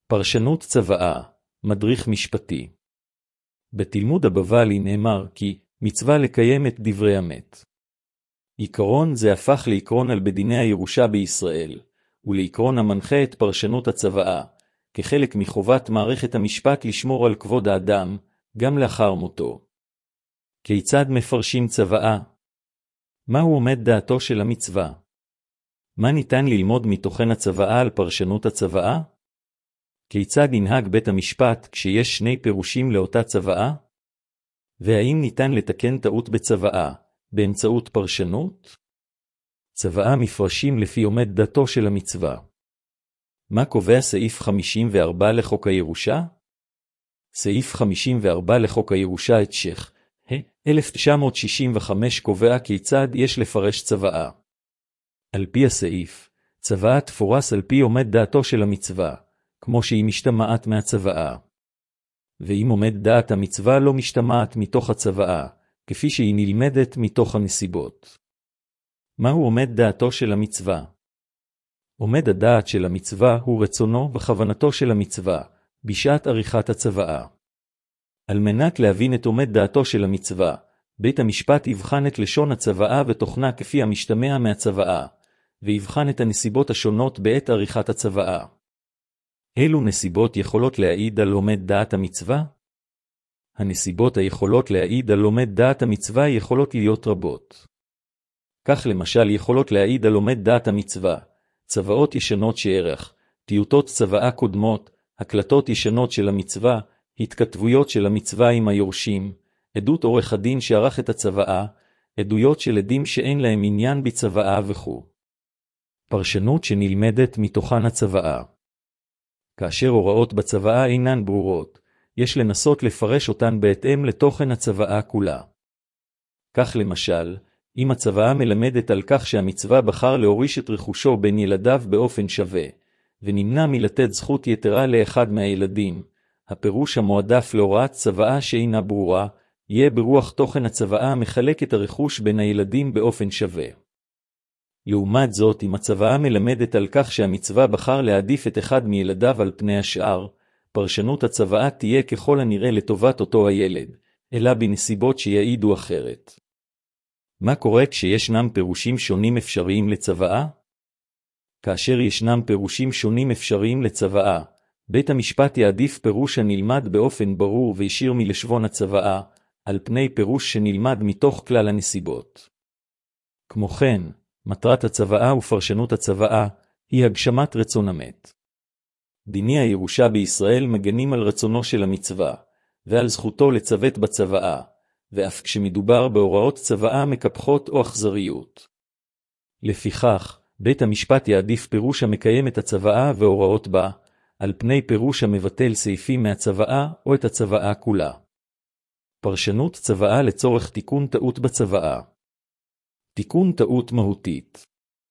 פרשנות צוואה, מדריך משפטי. בתלמוד הבבלי נאמר כי מצווה לקיים את דברי המת. עיקרון זה הפך לעיקרון על בדיני הירושה בישראל, ולעיקרון המנחה את פרשנות הצוואה, כחלק מחובת מערכת המשפט לשמור על כבוד האדם, גם לאחר מותו. כיצד מפרשים צוואה? מהו עומד דעתו של המצווה? מה ניתן ללמוד מתוכן הצוואה על פרשנות הצוואה? כיצד ינהג בית המשפט כשיש שני פירושים לאותה צוואה? והאם ניתן לתקן טעות בצוואה באמצעות פרשנות? צוואה מפרשים לפי עומד דעתו של המצווה. מה קובע סעיף 54 לחוק הירושה? סעיף 54 לחוק הירושה את שך 1965 קובע כיצד יש לפרש צוואה. על פי הסעיף, צוואה תפורש על פי עומד דעתו של המצווה, כמו שהיא משתמעת מהצוואה. ואם עומד דעת המצווה לא משתמעת מתוך הצוואה, כפי שהיא נלמדת מתוך הנסיבות. מהו עומד דעתו של המצווה? עומד הדעת של המצווה הוא רצונו וכוונתו של המצווה, בשעת עריכת הצוואה. על מנת להבין את עומד דעתו של המצווה, בית המשפט יבחן את לשון הצוואה ותוכנה כפי המשתמע מהצוואה, ויבחן את הנסיבות השונות בעת עריכת הצוואה. אילו נסיבות יכולות להעיד על עומד דעת המצווה? הנסיבות היכולות להעיד על עומד דעת המצווה יכולות להיות רבות. כך למשל יכולות להעיד על עומד דעת המצווה, צוואות ישנות שערך, טיוטות צוואה קודמות, הקלטות ישנות של המצווה, התכתבויות של המצווה עם היורשים, עדות עורך הדין שערך את הצוואה, עדויות של עדים שאין להם עניין בצוואה וכו'. פרשנות שנלמדת מתוכן הצוואה. כאשר הוראות בצוואה אינן ברורות, יש לנסות לפרש אותן בהתאם לתוכן הצוואה כולה. כך למשל, אם הצוואה מלמדת על כך שהמצווה בחר להוריש את רכושו בין ילדיו באופן שווה, ונמנע מלתת זכות יתרה לאחד מהילדים, הפירוש המועדף להוראת צוואה שאינה ברורה, יהיה ברוח תוכן הצוואה המחלק את הרכוש בין הילדים באופן שווה. לעומת זאת, אם הצוואה מלמדת על כך שהמצווה בחר להעדיף את אחד מילדיו על פני השאר, פרשנות הצוואה תהיה ככל הנראה לטובת אותו הילד, אלא בנסיבות שיעידו אחרת. מה קורה כשישנם פירושים שונים אפשריים לצוואה? כאשר ישנם פירושים שונים אפשריים לצוואה, בית המשפט יעדיף פירוש הנלמד באופן ברור וישיר מלשון הצוואה, על פני פירוש שנלמד מתוך כלל הנסיבות. כמו כן, מטרת הצוואה ופרשנות הצוואה היא הגשמת רצון המת. דיני הירושה בישראל מגנים על רצונו של המצווה, ועל זכותו לצוות בצוואה, ואף כשמדובר בהוראות צוואה מקפחות או אכזריות. לפיכך, בית המשפט יעדיף פירוש המקיים את הצוואה והוראות בה, על פני פירוש המבטל סעיפים מהצוואה או את הצוואה כולה. פרשנות צוואה לצורך תיקון טעות בצוואה. תיקון טעות מהותית.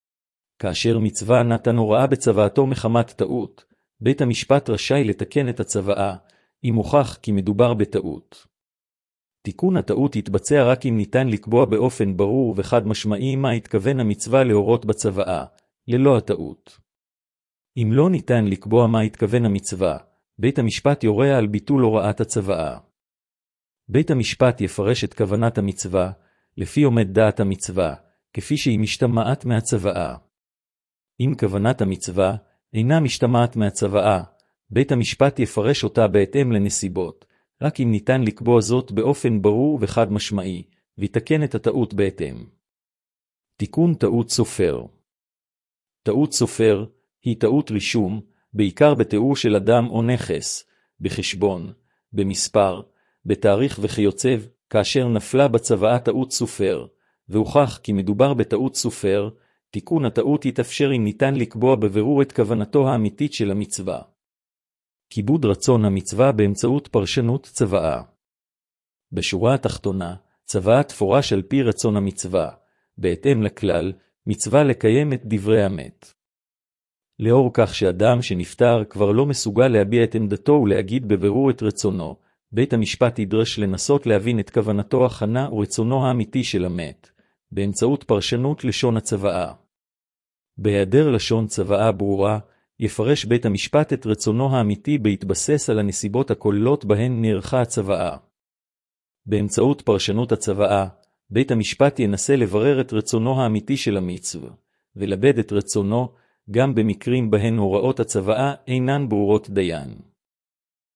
כאשר מצווה נתן הוראה בצוואתו מחמת טעות, בית המשפט רשאי לתקן את הצוואה, אם הוכח כי מדובר בטעות. תיקון הטעות יתבצע רק אם ניתן לקבוע באופן ברור וחד משמעי מה התכוון המצווה להורות בצוואה, ללא הטעות. אם לא ניתן לקבוע מה התכוון המצווה, בית המשפט יורה על ביטול הוראת הצוואה. בית המשפט יפרש את כוונת המצווה, לפי עומד דעת המצווה, כפי שהיא משתמעת מהצוואה. אם כוונת המצווה אינה משתמעת מהצוואה, בית המשפט יפרש אותה בהתאם לנסיבות, רק אם ניתן לקבוע זאת באופן ברור וחד משמעי, ויתקן את הטעות בהתאם. תיקון טעות סופר. טעות סופר היא טעות רישום, בעיקר בתיאור של אדם או נכס, בחשבון, במספר, בתאריך וכיוצב, כאשר נפלה בצוואה טעות סופר, והוכח כי מדובר בטעות סופר, תיקון הטעות יתאפשר אם ניתן לקבוע בבירור את כוונתו האמיתית של המצווה. כיבוד רצון המצווה באמצעות פרשנות צוואה. בשורה התחתונה, צוואה תפורש על פי רצון המצווה, בהתאם לכלל, מצווה לקיים את דברי המת. לאור כך שאדם שנפטר כבר לא מסוגל להביע את עמדתו ולהגיד בבירור את רצונו, בית המשפט ידרש לנסות להבין את כוונתו הכנה ורצונו האמיתי של המת, באמצעות פרשנות לשון הצוואה. בהיעדר לשון צוואה ברורה, יפרש בית המשפט את רצונו האמיתי בהתבסס על הנסיבות הכוללות בהן נערכה הצוואה. באמצעות פרשנות הצוואה, בית המשפט ינסה לברר את רצונו האמיתי של המצווה, ולבד את רצונו, גם במקרים בהן הוראות הצוואה אינן ברורות דיין.